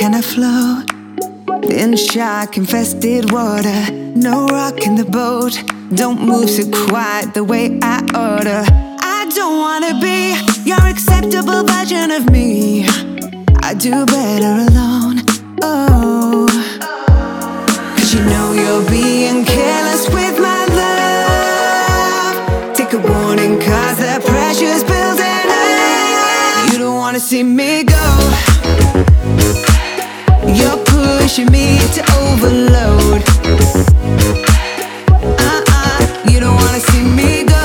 can I float in shark-infested water? No rock in the boat, don't move so quiet the way I oughta. I don't wanna be your acceptable version of me. I do better alone, oh. 'Cause you know you're being careless with my love. Take a warning, 'cause the pressure's building up. You don't wanna see me go. You're pushing me to overload. You don't wanna see me go.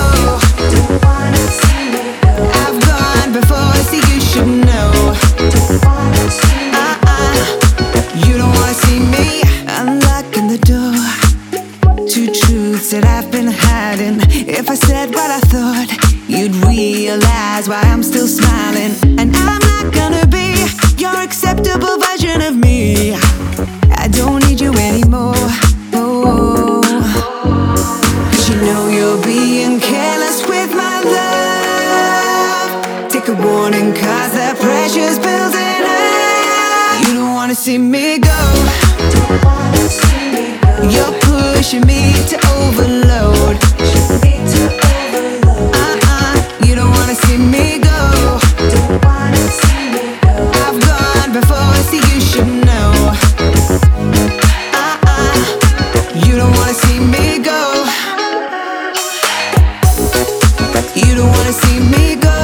I've gone before, so you should know. You don't wanna see me unlocking the door. Two truths that I've been hiding. If I said what I thought, you'd realize why I'm still smiling. And I'm not gonna be your acceptable version of me. I don't need you anymore, oh. 'Cause you know you're being careless with my love. Take a warning, 'cause the pressure's building up. You don't wanna see me go. You're pushing me to overload. You don't wanna see me go. I've gone before, so you should know. You don't wanna see me go. You don't wanna see me go.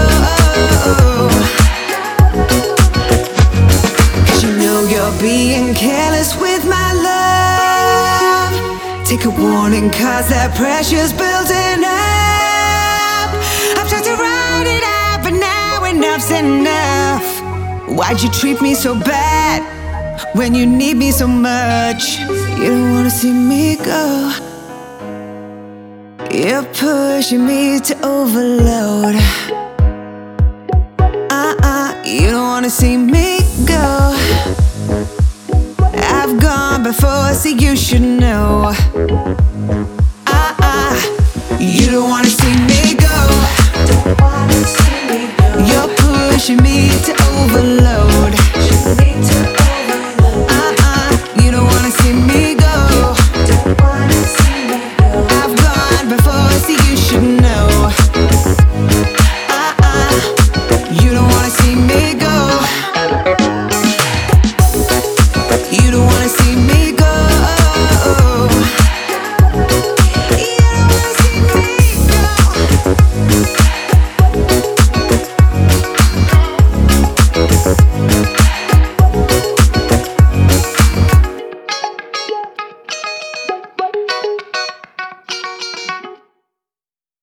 'Cause you know you're being careless with my love. Take a warning, 'cause that pressure's building up. I've tried to write it out, but now enough's enough. Why'd you treat me so bad when you need me so much? You don't wanna see me go. You're pushing me to overload. You don't wanna see me go. I've gone before, so you should know. You don't wanna see me go. You're pushing me to overload. You don't wanna see me go. I've gone before, so you should know. You don't wanna see me go. You don't wanna see me go. You don't wanna see me go.